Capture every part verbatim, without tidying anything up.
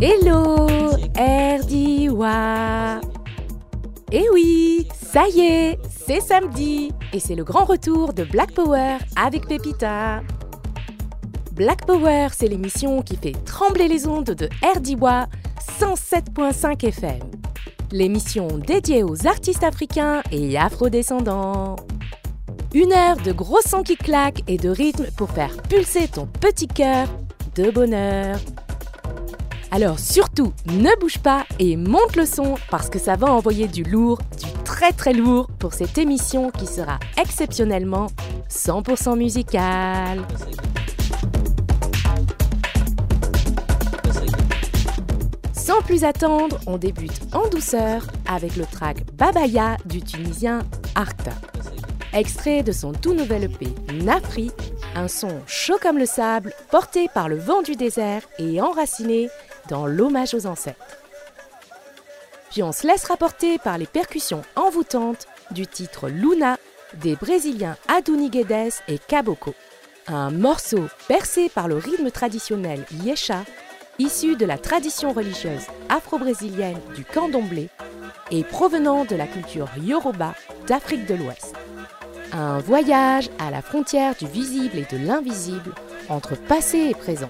Hello, Erdiwa. Eh oui, ça y est, c'est samedi et c'est le grand retour de Black Power avec Pépita. Black Power, c'est l'émission qui fait trembler les ondes de Erdiwa cent sept virgule cinq F M. L'émission dédiée aux artistes africains et afrodescendants. Une heure de gros sons qui claquent et de rythme pour faire pulser ton petit cœur de bonheur. Alors surtout, ne bouge pas et monte le son parce que ça va envoyer du lourd, du très très lourd pour cette émission qui sera exceptionnellement cent pour cent musicale. Sans plus attendre, on débute en douceur avec le track Babaya du Tunisien Arta. Extrait de son tout nouvel E P Nafri, un son chaud comme le sable, porté par le vent du désert et enraciné dans l'hommage aux ancêtres. Puis on se laisse rapporter par les percussions envoûtantes du titre Luna des Brésiliens Adouni Guedes et Caboclo. Un morceau percé par le rythme traditionnel Yesha, issu de la tradition religieuse afro-brésilienne du candomblé et provenant de la culture Yoruba d'Afrique de l'Ouest. Un voyage à la frontière du visible et de l'invisible entre passé et présent.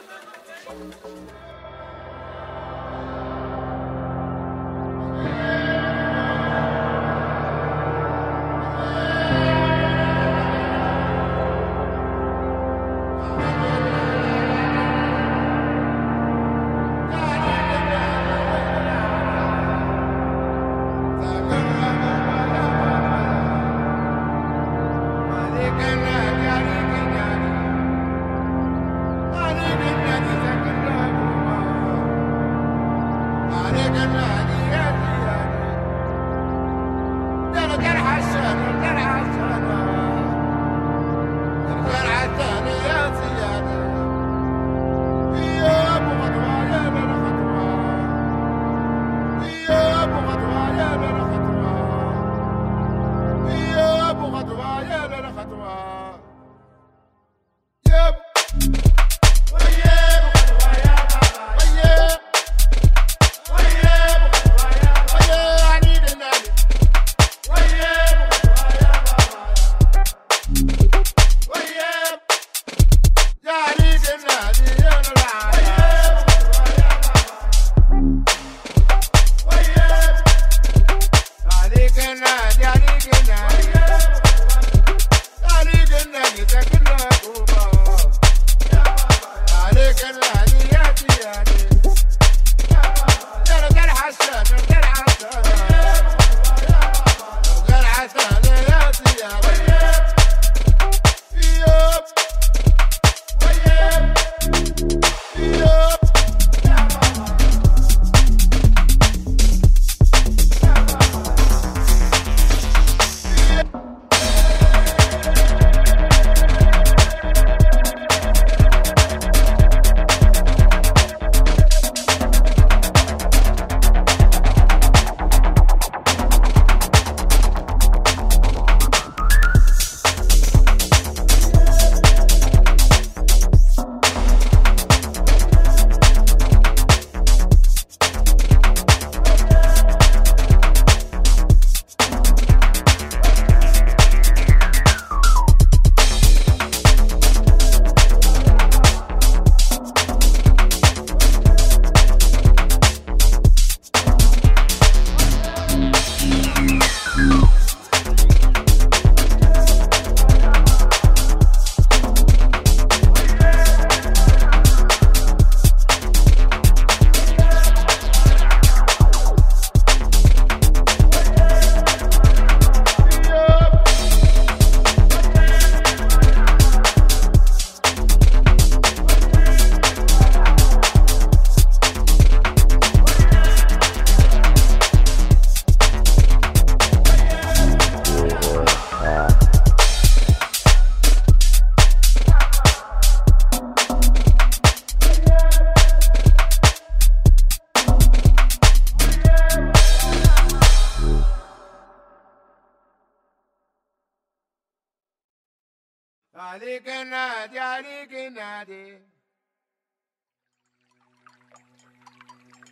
عليك النادي عليك النادي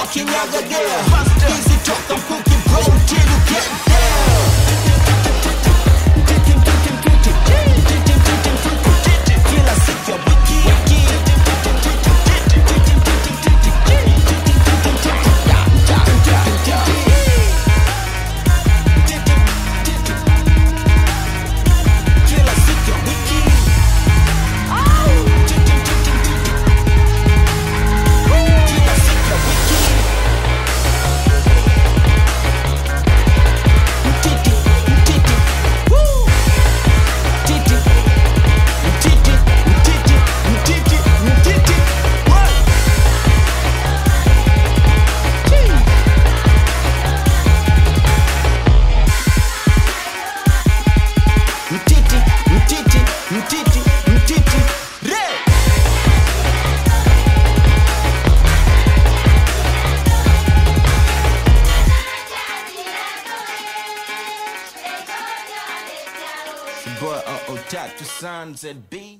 yeah. Easy talk, I'm cooking bro till you get down. Kila siku ya wiki, wiki. Boy, uh-oh, Tattoo Sons at B.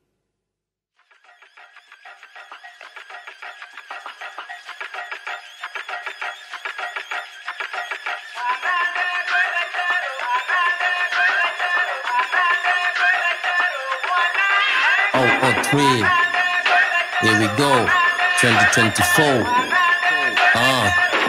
Oh, oh, three. Here we go. twenty twenty-four. Uh.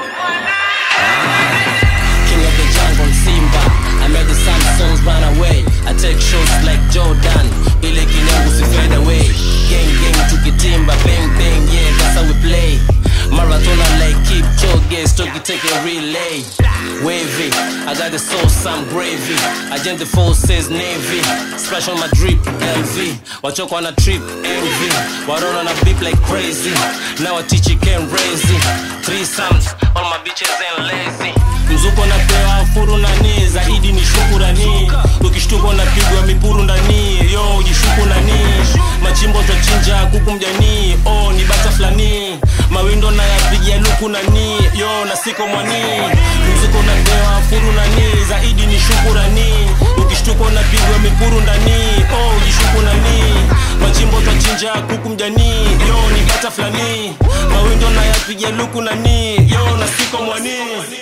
Ah. King of the jungle, Simba. I made the Samsons run away. I take shots like Jordan. Ile kinyangu si fade away. Gang gang tukitimba, bang bang, yeah, that's how we play. Maratona like Kipchoge, Stocky take a relay. Wavy, I got the sauce, I'm gravy. Agenda forces, Navy. Splash on my drip, L V. Watch out on a trip, envy. Waron on a beep like crazy. Now I teach you can raise it. Three sums, all my bitches ain't lazy. Mzuko na pewa furu nani, zaidi ni shukurani. Ukishtuko na pigwa mipuru ndani, yo jishuku nani. Machimbo twachinja kuku mjani, oh ni bata flani. Mawindo na yapigia luku nani, yo na siko mwani. Mzuko na pewa furu nani, zaidi ni shukurani. Ukishtuko na pigwa mipuru ndani, oh jishuku nani. Machimbo twachinja kuku mjani, yo ni bata flani. Mawindo na yapigia luku nani, yo na siko mwani.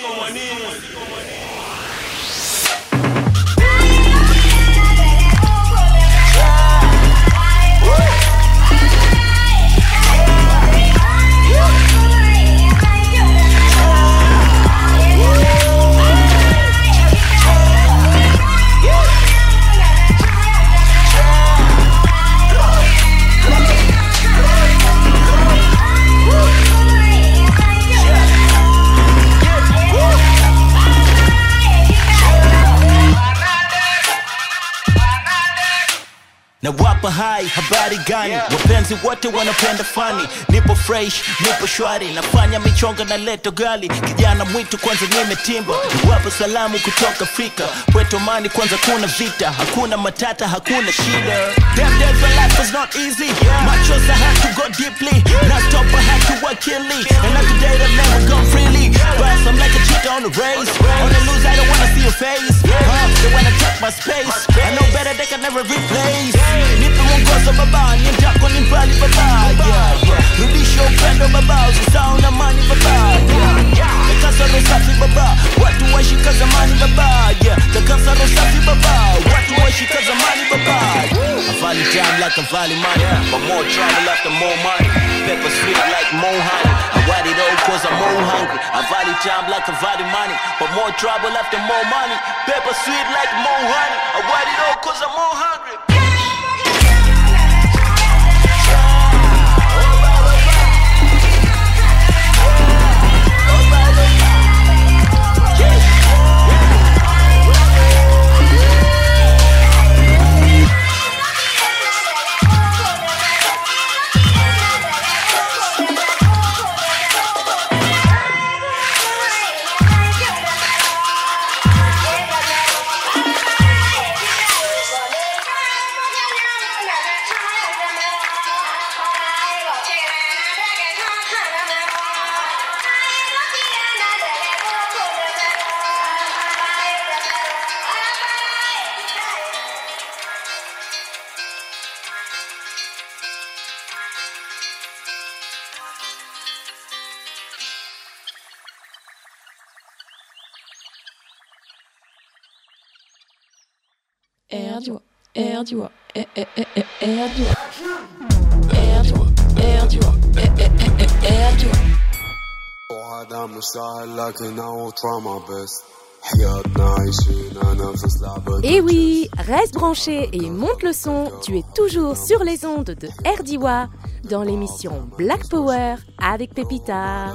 Na wapa hai, habari gani, yeah. Wapenzi wote wanapenda funny. Nipo fresh, nipo shwari. Nafanya michonga na leto gali. Kijana mwitu kwanza nimetimba. Wapa salamu kutoka Afrika. Pweto mani kwanza kuna vita. Hakuna matata, hakuna shida. Damn days my life was not easy, yeah. My choice I had to go deeply. Not stop, I had to work keenly. And not today I've never gone freely. But I'm like a cheetah on the race. On the loose I don't wanna see your face, huh? They wanna take my space. I know better they can never replace. Nipe mwongozo baba, niendako ni mbali baba, yeah, yeah. Rudisha upendo baba, usisahau na amani baba, yeah, yeah. Takasa roho safi baba, watu waishi ka zamani baba, yeah. Takasa roho safi baba, watu waishi ka zamani baba. I value time like I value money, but more trouble after more money. Pepper sweet like more honey. I want it all cause I'm more hungry. I value time like I value money, but more trouble after more money. Pepper sweet like more honey. I want it all cause I'm more hungry. Erdua, Erdua, Erdua, Erdua, Erdua, Erdua. وهذا مش سهل لكن I will try my best. حياتنا عايشين أنا في لعبة. Et oui, reste branché et monte le son, tu es toujours sur les ondes de Erdiwa dans l'émission Black Power avec Pepita.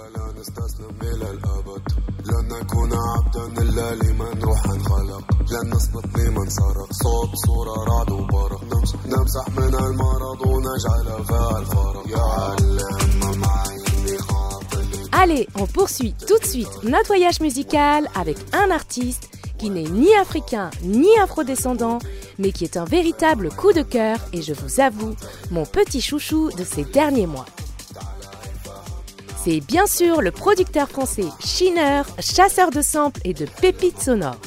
لن نكون عبدا إلا لمن روح انخلق لن نسقط لمن سرق صوب صورة رعد وبرق نمسح من المرض ونجعل فيها الفرق يعلم معي Allez, on poursuit tout de suite notre voyage musical avec un artiste qui n'est ni africain ni afrodescendant, mais qui est un véritable coup de cœur et je vous avoue, mon petit chouchou de ces derniers mois. C'est bien sûr le producteur français Shinner, chasseur de samples et de pépites sonores.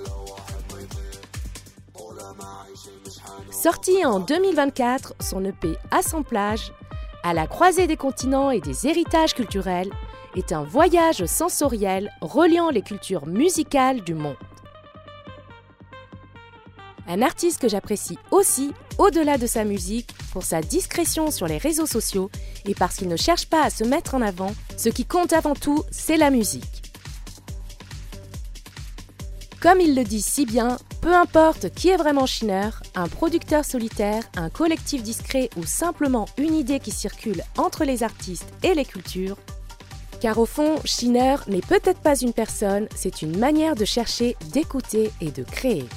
Sorti en deux mille vingt-quatre, son E P Assemblage, à la croisée des continents et des héritages culturels, est un voyage sensoriel reliant les cultures musicales du monde. Un artiste que j'apprécie aussi, au-delà de sa musique, pour sa discrétion sur les réseaux sociaux et parce qu'il ne cherche pas à se mettre en avant, ce qui compte avant tout, c'est la musique. Comme il le dit si bien, peu importe qui est vraiment Shinner, un producteur solitaire, un collectif discret ou simplement une idée qui circule entre les artistes et les cultures, car au fond, Shinner n'est peut-être pas une personne, c'est une manière de chercher, d'écouter et de créer.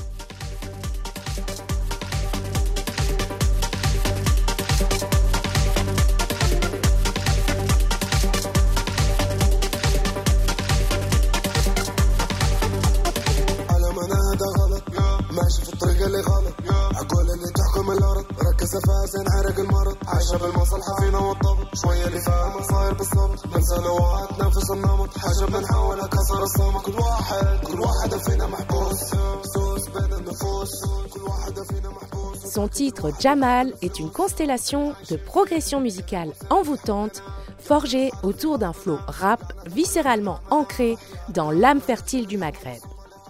ماشي في الطريق اللي غلط عقول اللي تحكم الارض ركز فازن عرق المرض عايشه بالمصلحه فينا والضبط شويه اللي فاهم صاير بالضبط ننسى لوعات نفس النمط حاجه بنحاولها كسر الصمت كل واحد كل واحد فينا محبوس سوس بين النفوس كل واحد فينا محبوس. Son titre Jamal est une constellation de progression musicale envoûtante forgée autour d'un flow rap viscéralement ancré dans l'âme fertile du Maghreb.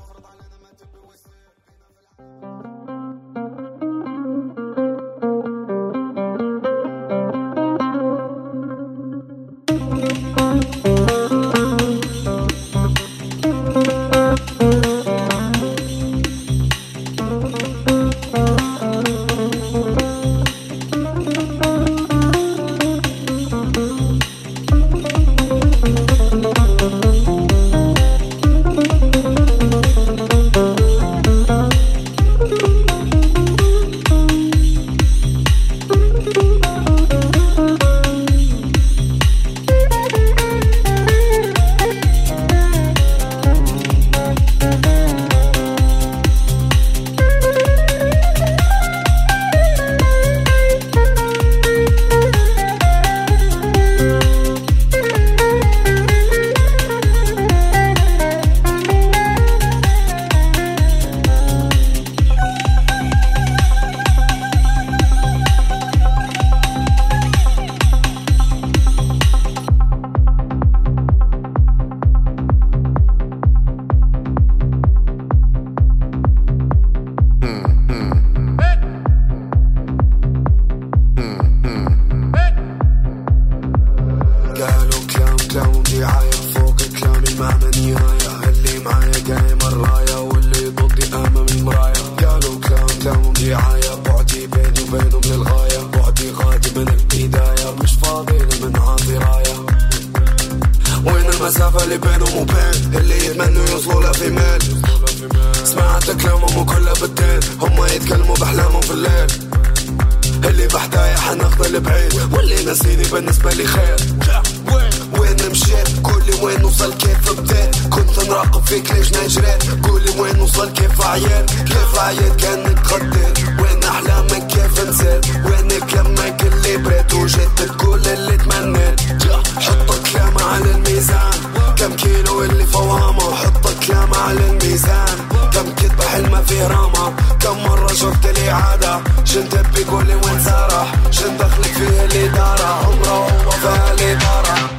المسافة اللي بينهم وبين اللي يتمنوا يوصلوا لفيميل. سمعت كلامهم وكلها بالدين، هم يتكلموا بأحلامهم في الليل. اللي بحدايا حناخد بعيد، واللي ناسيني بالنسبة لي خير. وين مشيت؟ قولي وين وصل كيف بديت؟ كنت نراقب فيك ليش نجريت؟ قولي وين وصل كيف عيت؟ كيف عيت كأنك تخطيت؟ وين أحلامك كيف نسيت؟ وينك لما كل بريت وجيت تقول اللي تمنيت؟ حط كلام على الميزان، كم كيلو اللي فوامة؟ حط كلام على الميزان، كم كذبة حلمة فيه راما؟ كم مرة شفت لي عادة؟ شن تبي قولي وين سارح؟ شن دخلك فيه اللي دارة؟ عمره هو فيها اللي دارة.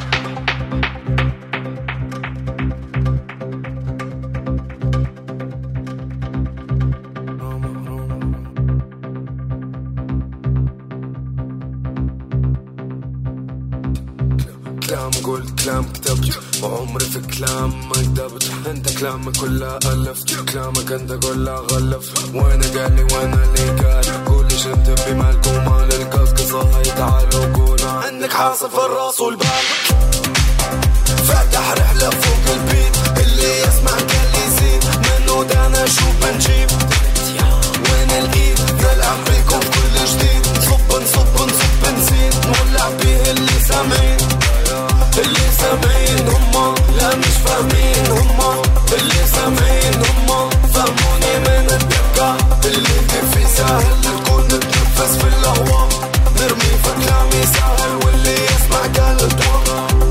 قلت كلام كتبت وعمري في كلام ما كدبت. انت كلامك كله ألفت كلامك انت كله غلف. وانا قال لي وانا اللي قال قولي شنت بمالك ومال القصقصة. هاي تعالوا قولوا عندك حاصل في الراس والبال. فاتح رحلة فوق البيت اللي يسمع قال لي زيد منو دانا شوف بنجيب وين الايد نلعب بيكم كل جديد. نصب نصب نصب بنزين نولع بيه اللي سامعين اللي سامعين هما لا مش فاهمين هما اللي سامعين هما فهموني من الدقة اللي كيف سهل تكون تتنفس في الهواء. نرمي في كلامي سهل واللي يسمع قال الدواء.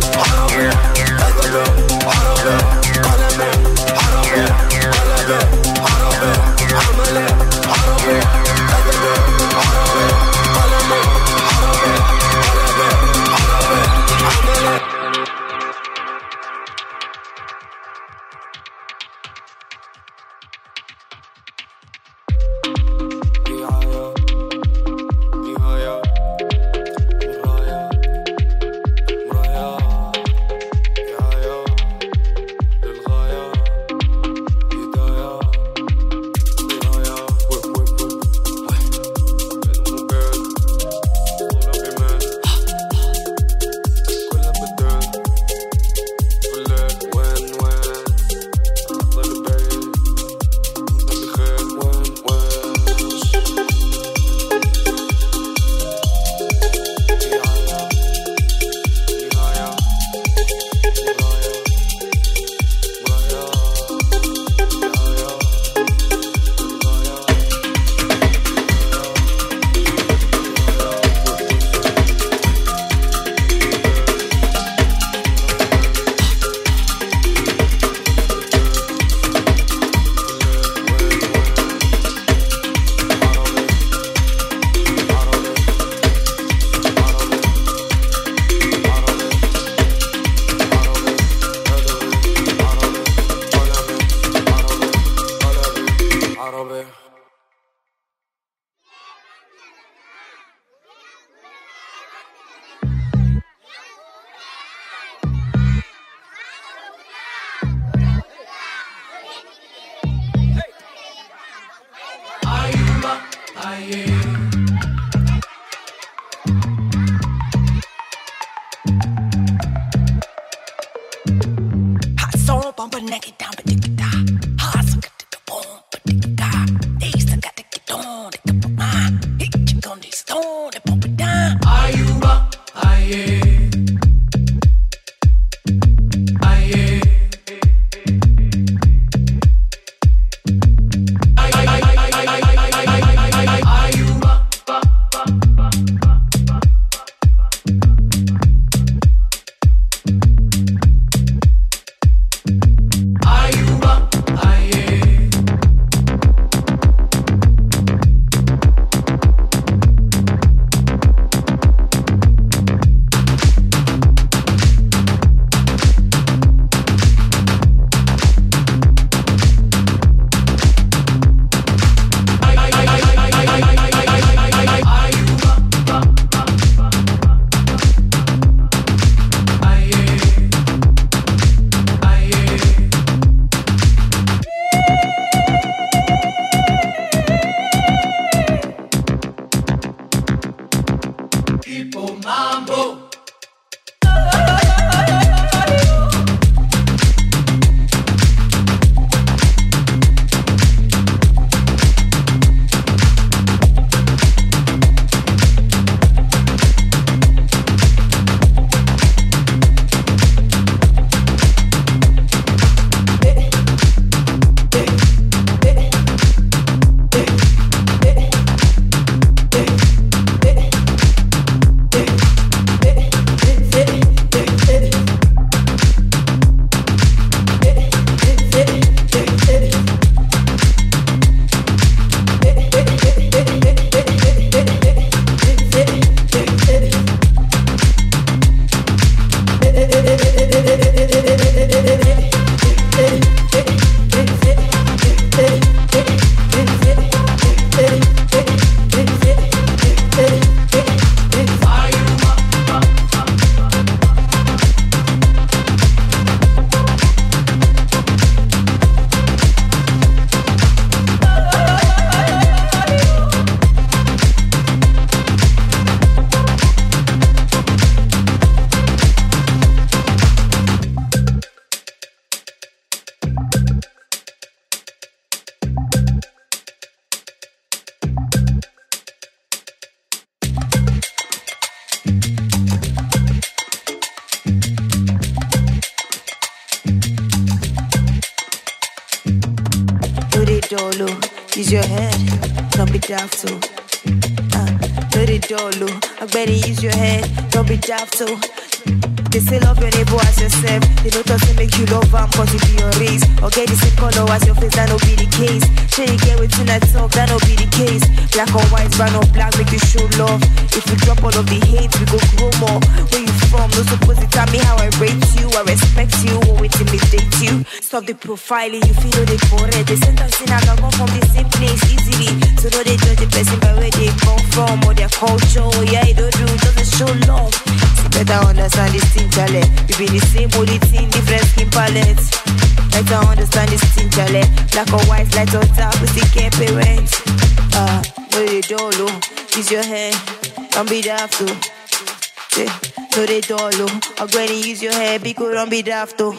dolo, use your head, don't be daft to. Uh, know the dolo, I better use your head, don't be daft to. They say love your neighbor as yourself. They don't talk to make you love them cause it be your race. Or get the same color as your face, that no be the case. Share you get with tonight talk, that no be the case. Black or white, brown or black, make you show love. If you drop all of the hate, we go grow more. Where you from? No supposed to tell me how I rate you. I respect you, or intimidate you. Stop the profiling, you feel no they correct. They send us in, I can come from the same place easily. So no they judge the person by where they come from or their culture. Yeah, it don't do, doesn't show love. So better understand this thing, Charlie. We be the same only thing, different skin palettes. Better understand this thing, Charlie. Black or white, light or dark, we still care parents. Uh, no they don't low, use your hair, don't be daft to. Yeah, no they don't low, I'm going to use your hair, because don't be daft to.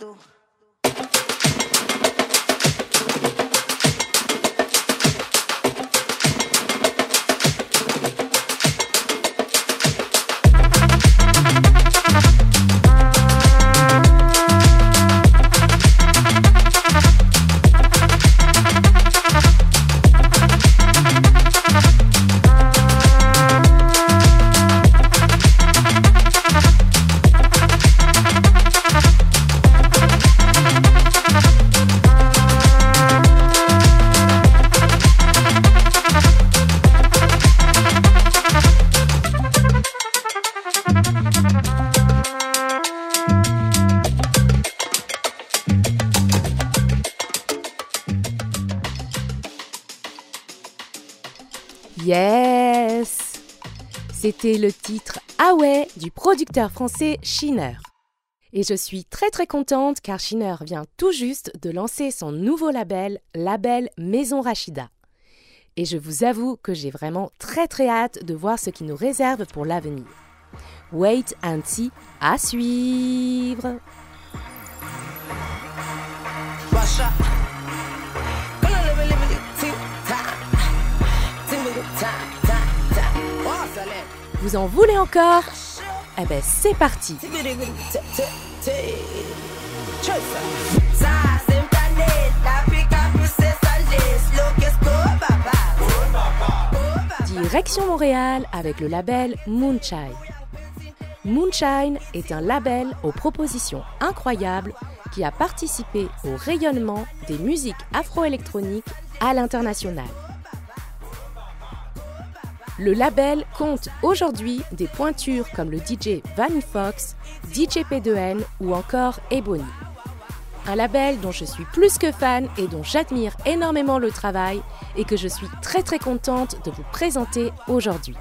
Yes! C'était le titre Ah ouais du producteur français Shinner. Et je suis très très contente car Shinner vient tout juste de lancer son nouveau label, label Maison Rachida. Et je vous avoue que j'ai vraiment très très hâte de voir ce qu'il nous réserve pour l'avenir. Wait and see, à suivre! Vous en voulez encore? Eh ben c'est parti! Direction Montréal avec le label Moonshine. Moonshine est un label aux propositions incroyables qui a participé au rayonnement des musiques afro-électroniques à l'international. Le label compte aujourd'hui des pointures comme le D J Vanny Fox, D J P deux N ou encore Ebony. Un label dont je suis plus que fan et dont j'admire énormément le travail et que je suis très très contente de vous présenter aujourd'hui.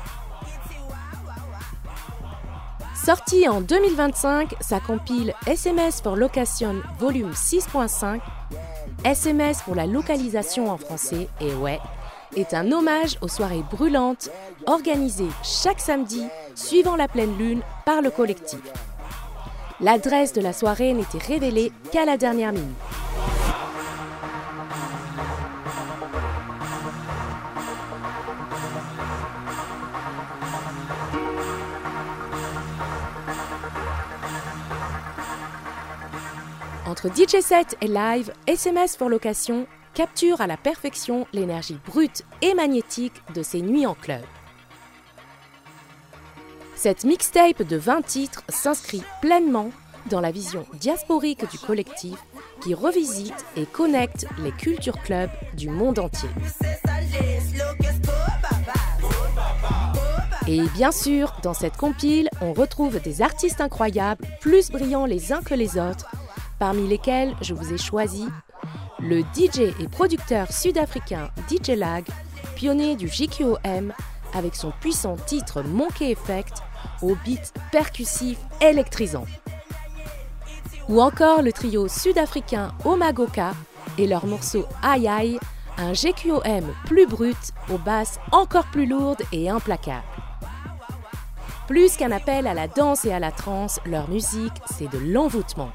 Sorti en deux mille vingt-cinq, ça compile S M S for Location volume six point cinq, S M S pour la localisation en français, et ouais, est un hommage aux soirées brûlantes organisées chaque samedi suivant la pleine lune par le collectif. L'adresse de la soirée n'était révélée qu'à la dernière minute. Entre D J set et live, S M S for Location capture à la perfection l'énergie brute et magnétique de ces nuits en club. Cette mixtape de vingt titres s'inscrit pleinement dans la vision diasporique du collectif qui revisite et connecte les cultures clubs du monde entier. Et bien sûr, dans cette compile, on retrouve des artistes incroyables, plus brillants les uns que les autres, parmi lesquels je vous ai choisi le D J et producteur sud-africain D J Lag, pionnier du J Q O M, avec son puissant titre Monkey Effect, au beat percussif électrisant. Ou encore le trio sud-africain Omagoka et leur morceau Aïe Aïe, un J Q O M plus brut, aux basses encore plus lourdes et implacables. Plus qu'un appel à la danse et à la trance, leur musique, c'est de l'envoûtement.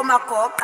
Omakoka.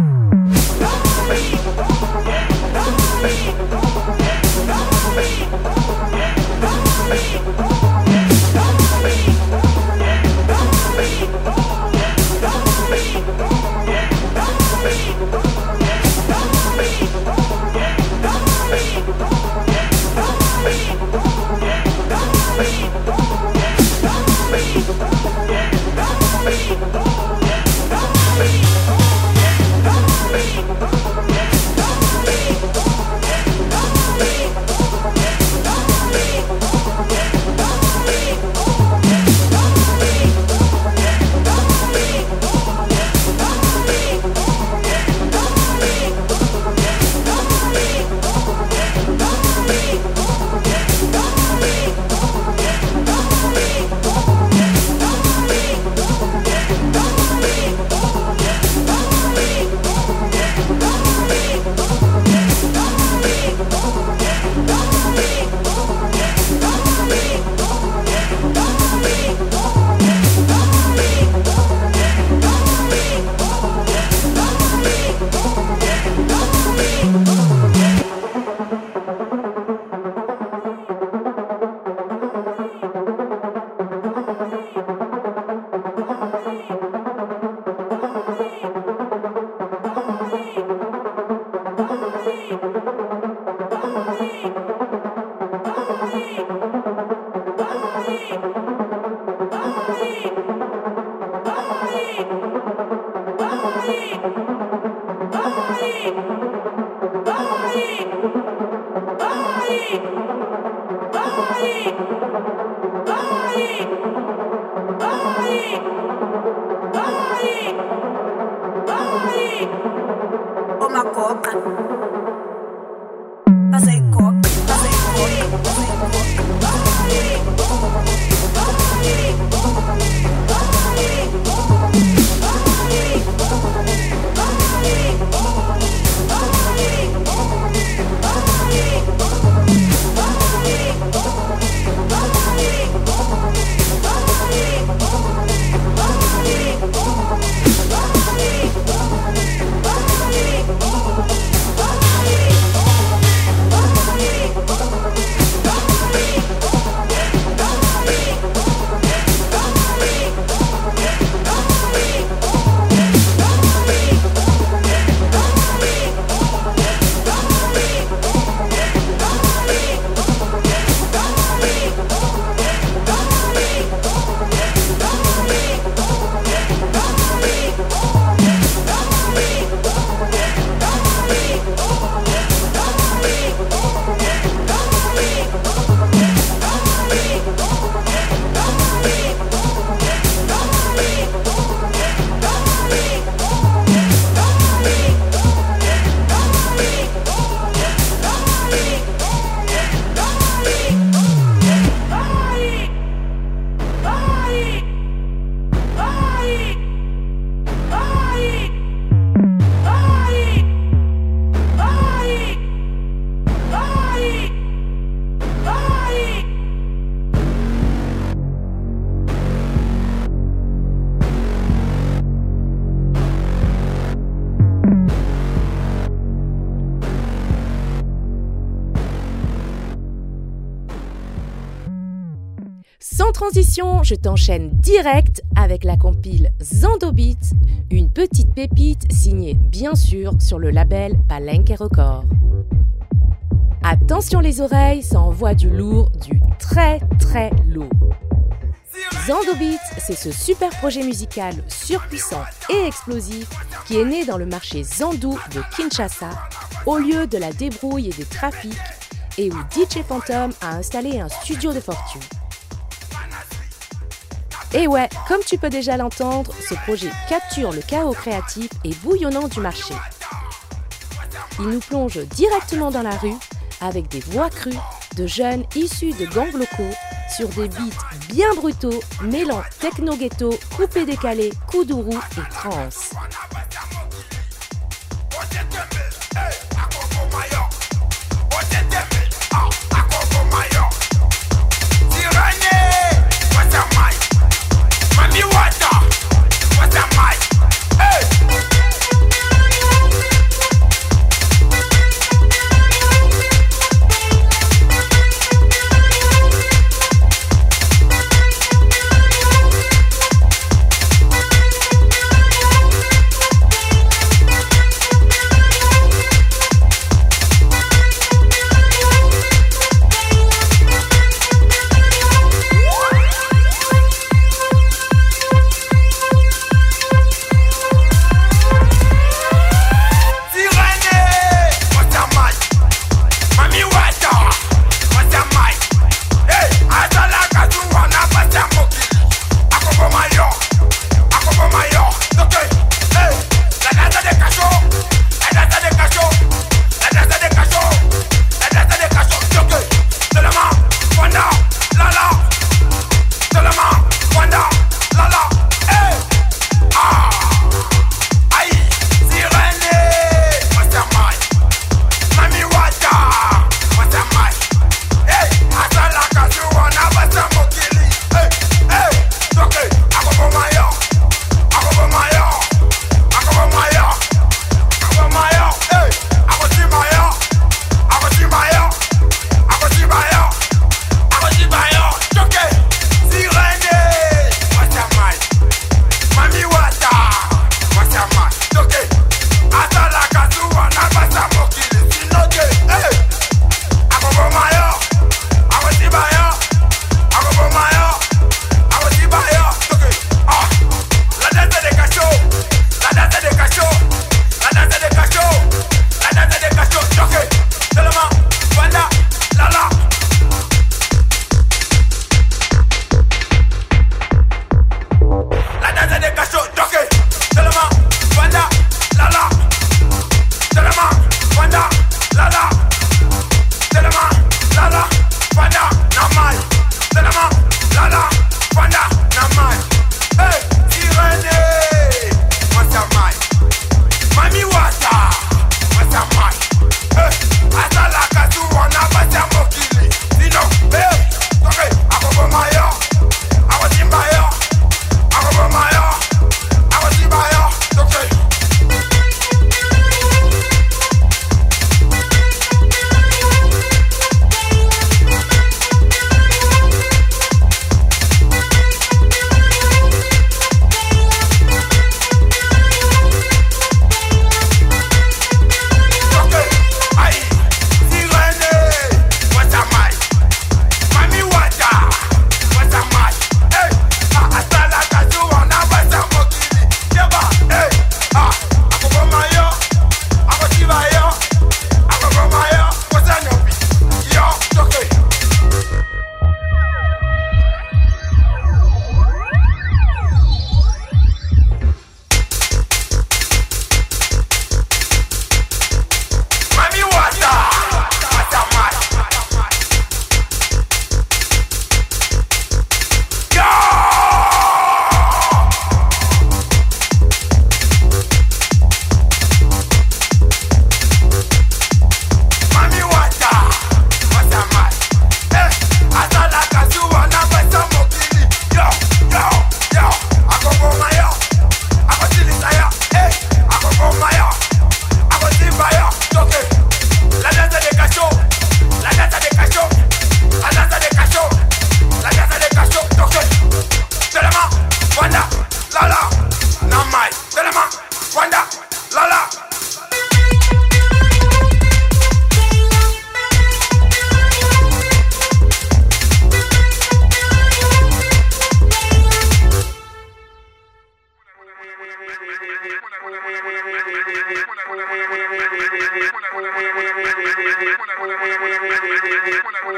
Sans transition, je t'enchaîne direct avec la compile Zando Beats, une petite pépite signée bien sûr sur le label Palenque Records. Attention les oreilles, ça envoie du lourd, du très très lourd. Zando Beats, c'est ce super projet musical surpuissant et explosif qui est né dans le marché Zandou de Kinshasa, au lieu de la débrouille et des trafics, et où D J Phantom a installé un studio de fortune. Et ouais, comme tu peux déjà l'entendre, ce projet capture le chaos créatif et bouillonnant du marché. Il nous plonge directement dans la rue avec des voix crues de jeunes issus de gangs locaux sur des beats bien brutaux, mêlant techno-ghetto, coupé-décalé, kuduro et trance. Mami water, what's that mic? Hey!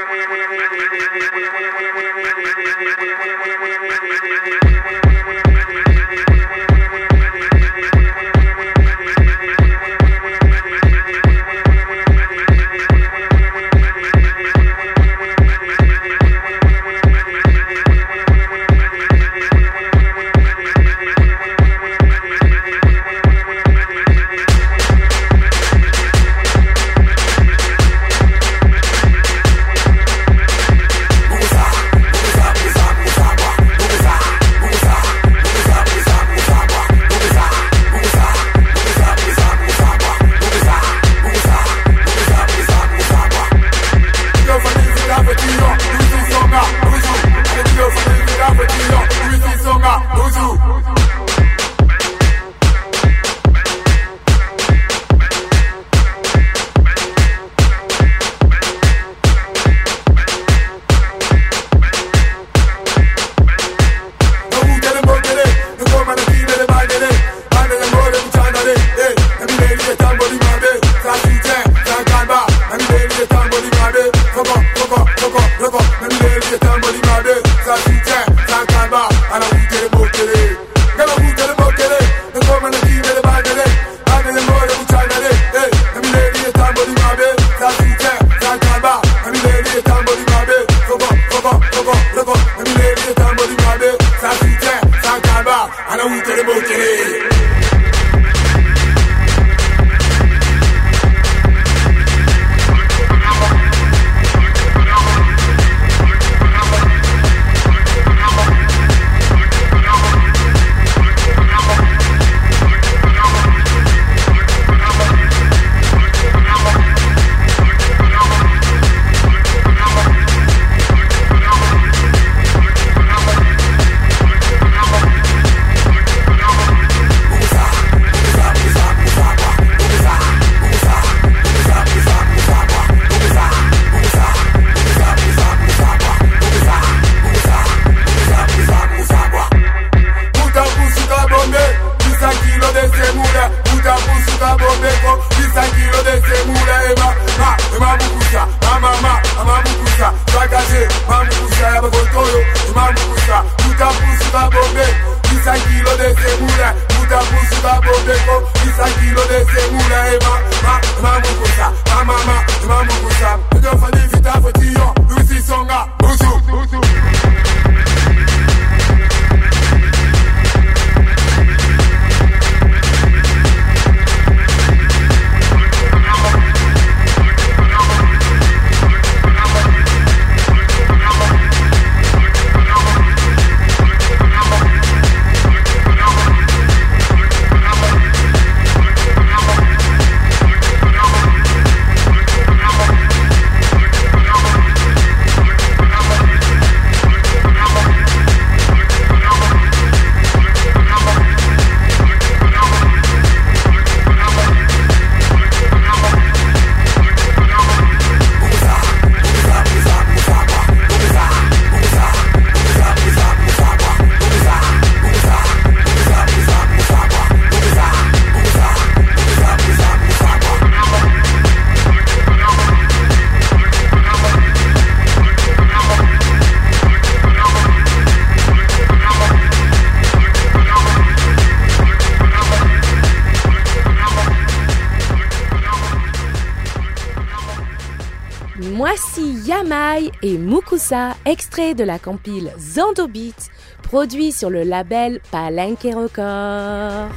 Voici Yamai et Mukusa, extrait de la compile Zando Beat, produit sur le label Palenque Records.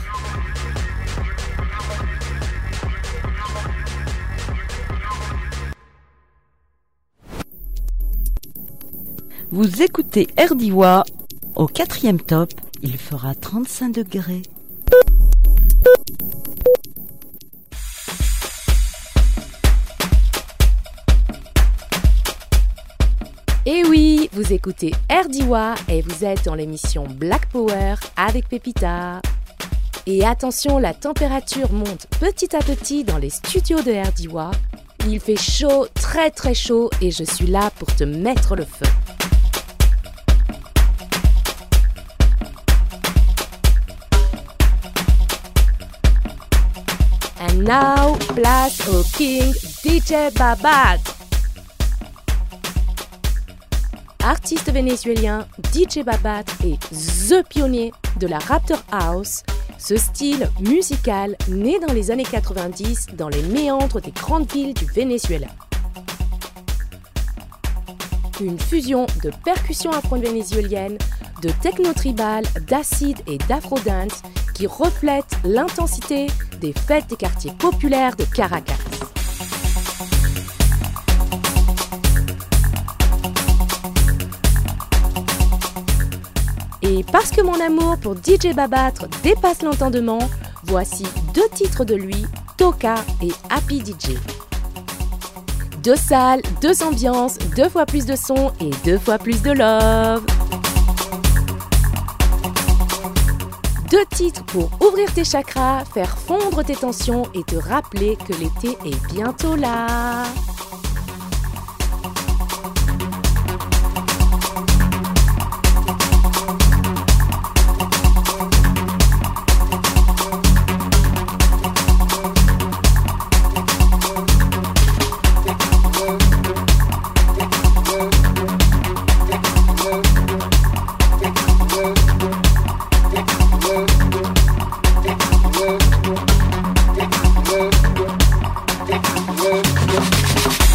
Vous écoutez Erdiwa, au quatrième top, il fera trente-cinq degrés. Et oui, vous écoutez Erdiwa et vous êtes dans l'émission Black Power avec Pepita. Et attention, la température monte petit à petit dans les studios de Erdiwa. Il fait chaud, très très chaud, et je suis là pour te mettre le feu. And now, place au King D J Babad. artiste vénézuélien, D J Babat est the pionnier de la Raptor House, ce style musical né dans les années quatre-vingt-dix dans les méandres des grandes villes du Venezuela. Une fusion de percussions afro-vénézuéliennes, de techno-tribal, d'acid et d'afro-dance qui reflète l'intensité des fêtes des quartiers populaires de Caracas. Et parce que mon amour pour D J Babatre dépasse l'entendement, voici deux titres de lui, Toka et Happy D J. Deux salles, deux ambiances, deux fois plus de son et deux fois plus de love. Deux titres pour ouvrir tes chakras, faire fondre tes tensions et te rappeler que l'été est bientôt là. Yeah.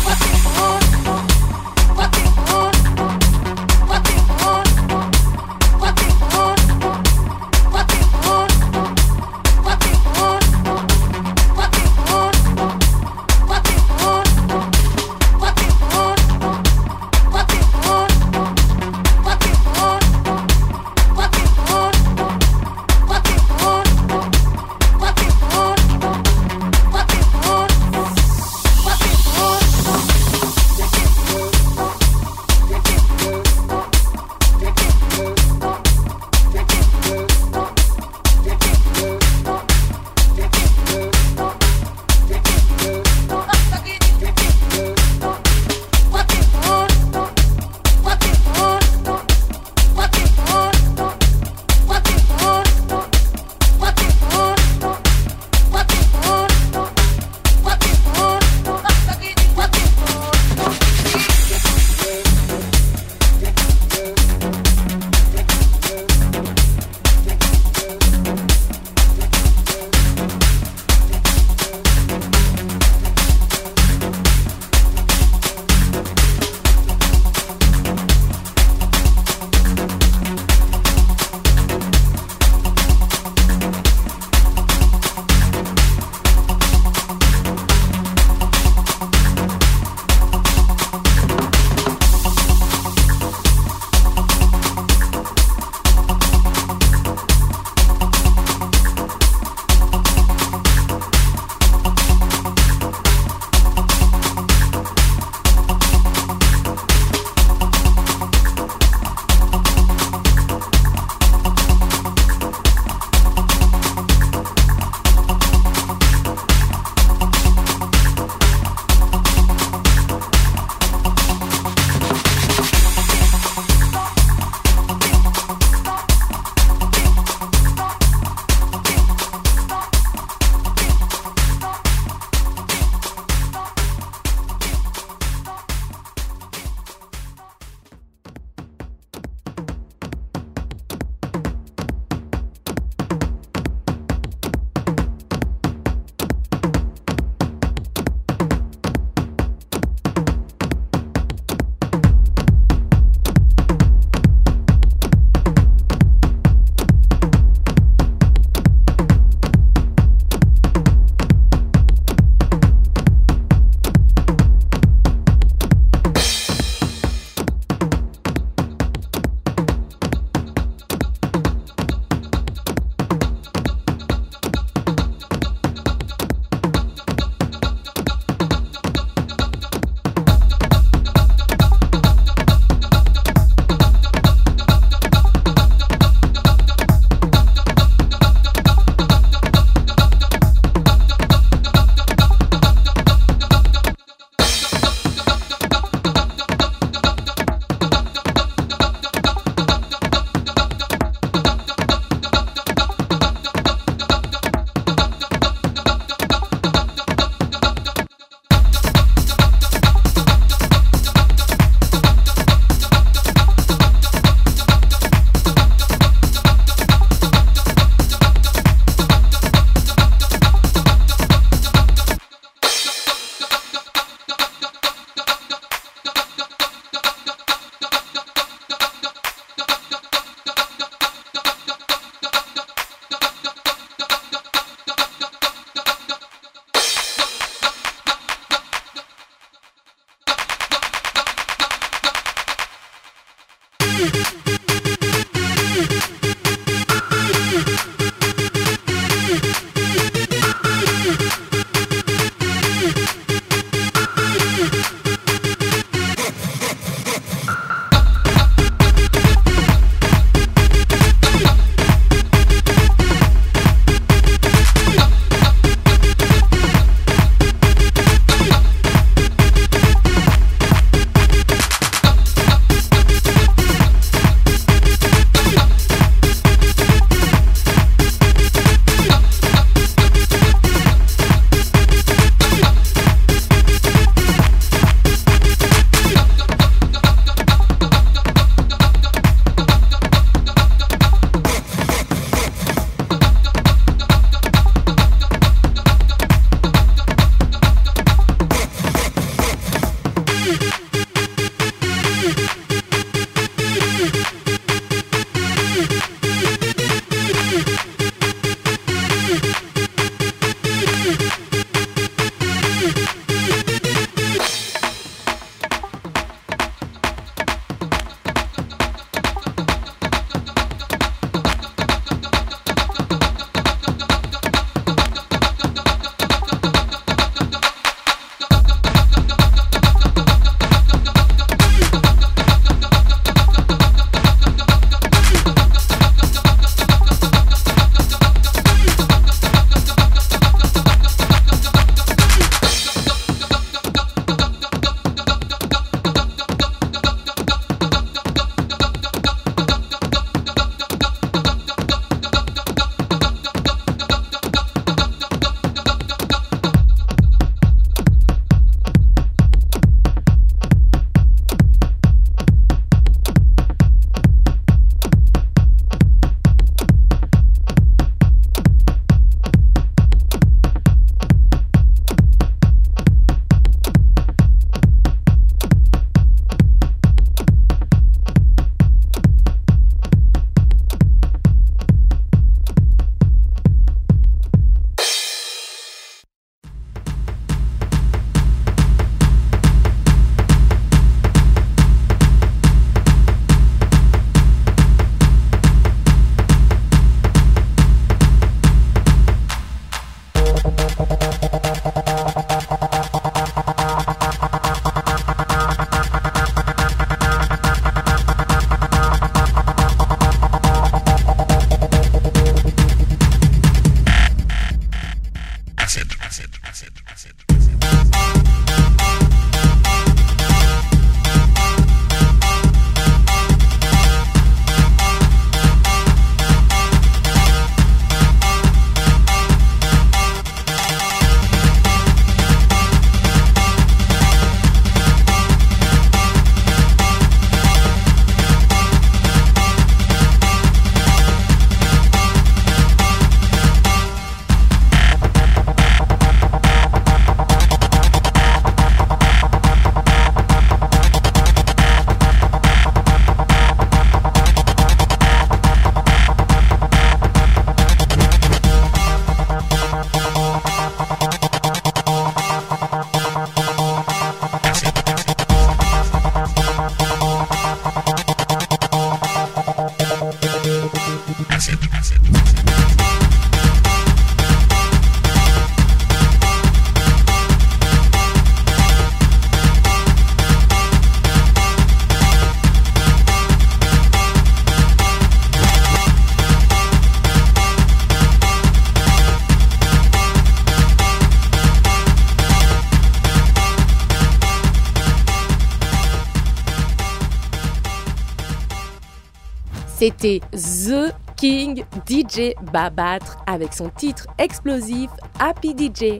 C'était The King D J Babatre avec son titre explosif Happy D J.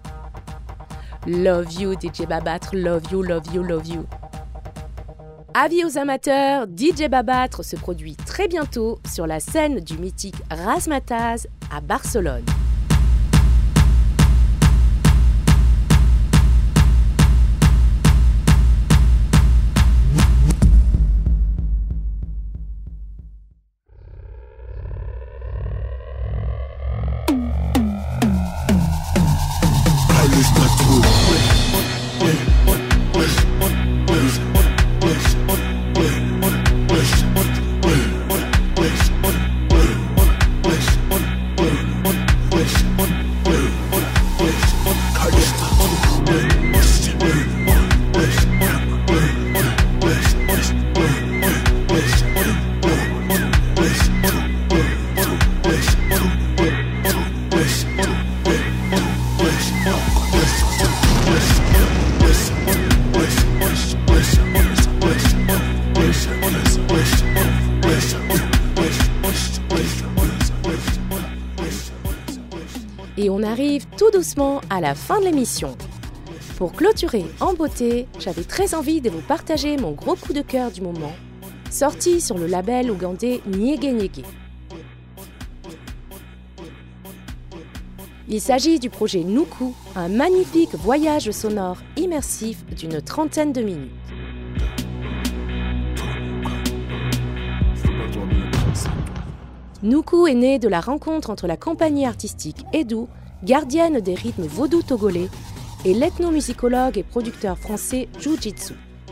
Love you D J Babatre, love you, love you, love you. Avis aux amateurs, D J Babatre se produit très bientôt sur la scène du mythique Razzmatazz à Barcelone. I live my truth. Wesh, wesh, wesh, wesh, wesh, wesh. arrive tout doucement à la fin de l'émission. Pour clôturer en beauté, j'avais très envie de vous partager mon gros coup de cœur du moment, sorti sur le label ougandais Nyege Nyege. Il s'agit du projet Nuku, un magnifique voyage sonore immersif d'une trentaine de minutes. Nuku est né de la rencontre entre la compagnie artistique Edu, gardienne des rythmes vaudou togolais, et l'ethnomusicologue et producteur français Jujitsu.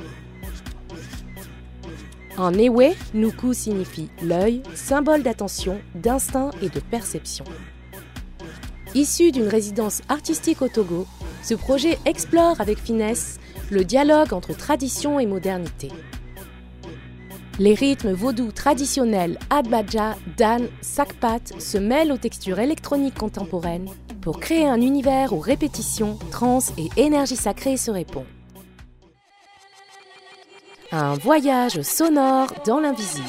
En Ewe, Nuku signifie l'œil, symbole d'attention, d'instinct et de perception. Issu d'une résidence artistique au Togo, ce projet explore avec finesse le dialogue entre tradition et modernité. Les rythmes vaudous traditionnels Adbaja, Dan, Sakpat se mêlent aux textures électroniques contemporaines pour créer un univers où répétition, trance et énergie sacrée se répondent. Un voyage sonore dans l'invisible.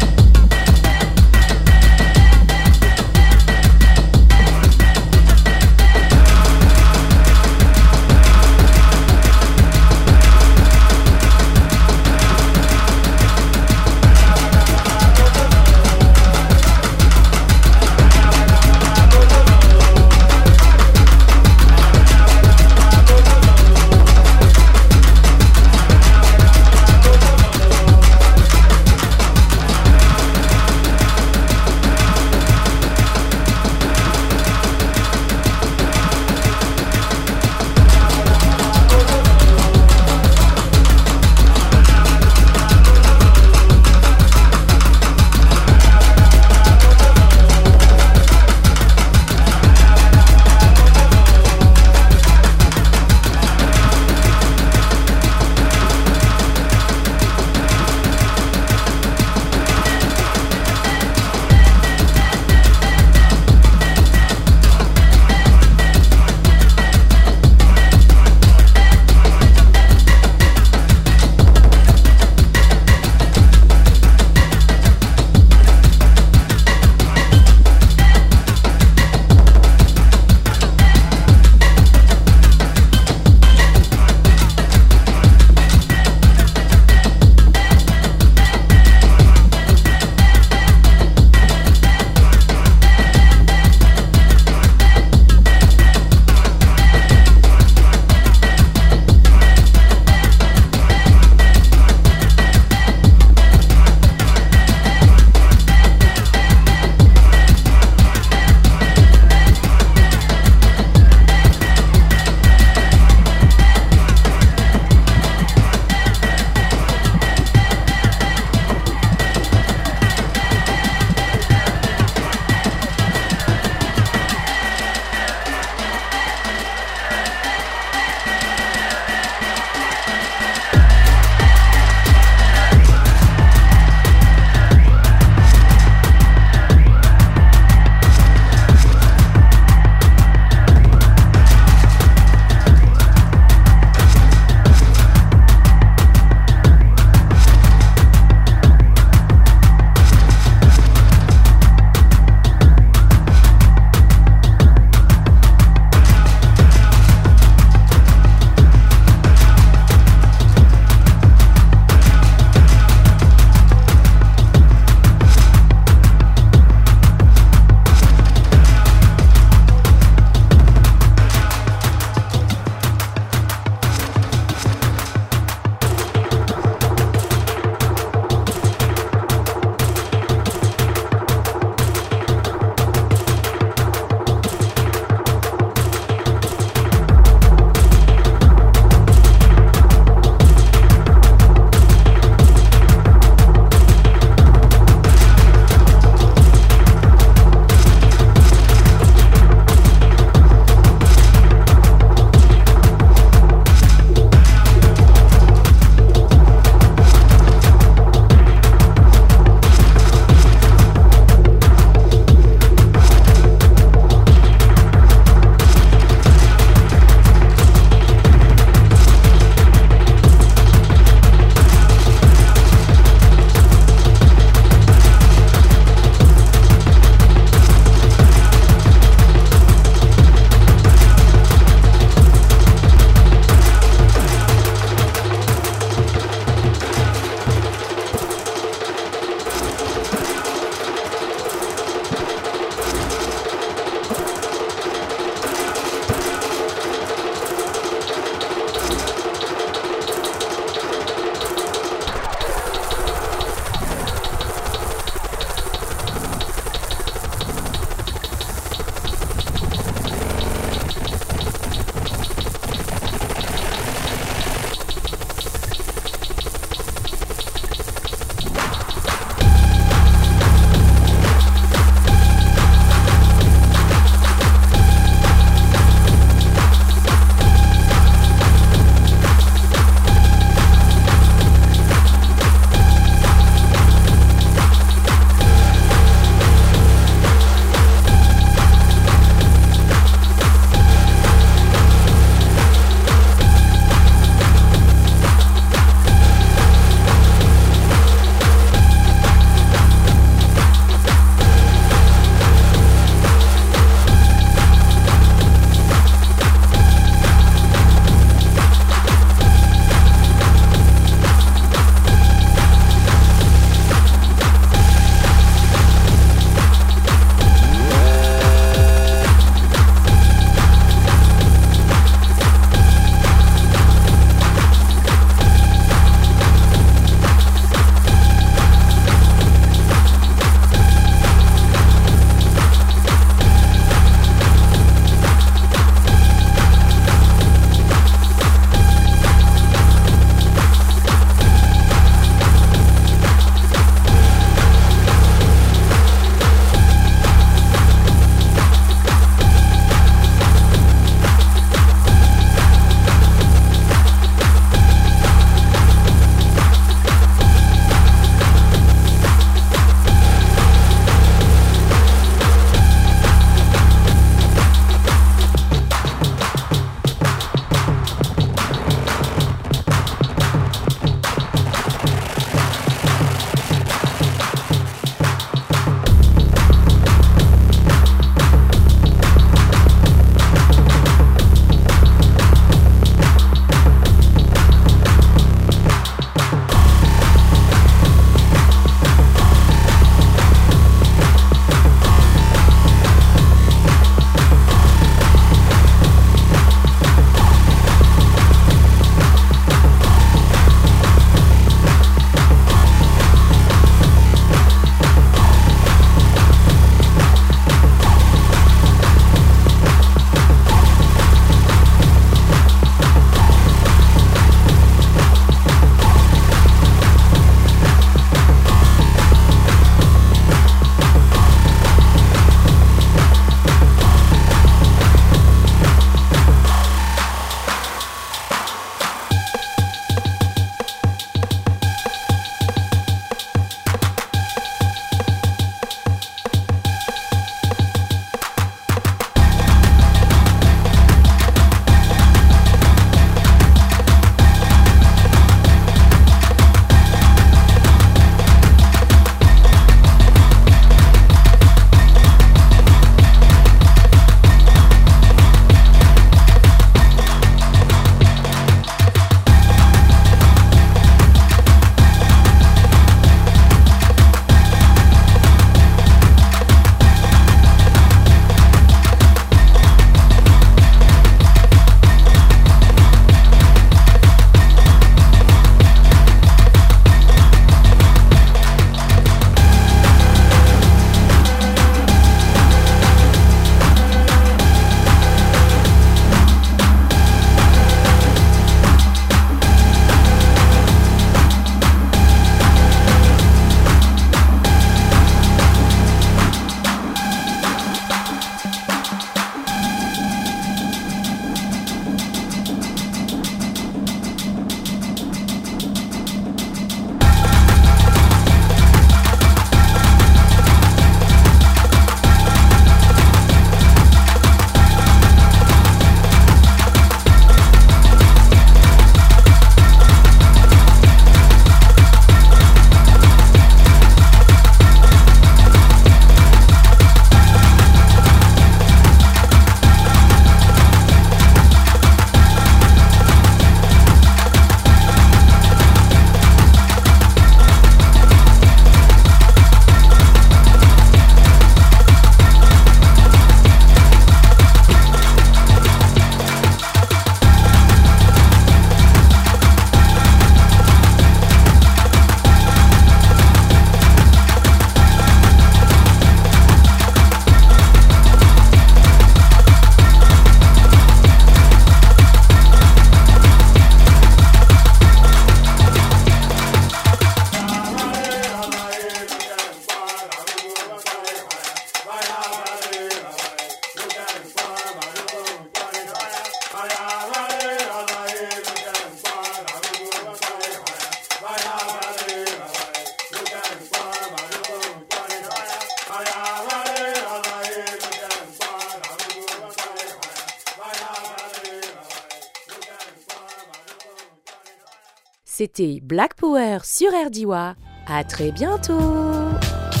C'était Black Power sur Erdiwa. À très bientôt.